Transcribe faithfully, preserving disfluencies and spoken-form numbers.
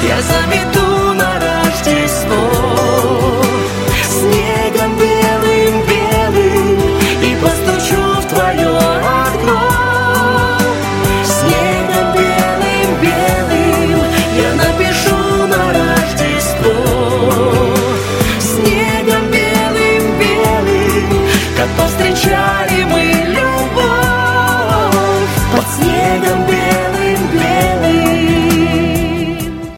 я замету на Рождество снегом белым-белым и постучу в твое окно. Снегом белым-белым я напишу на Рождество. Снегом белым-белым, как повстречали мы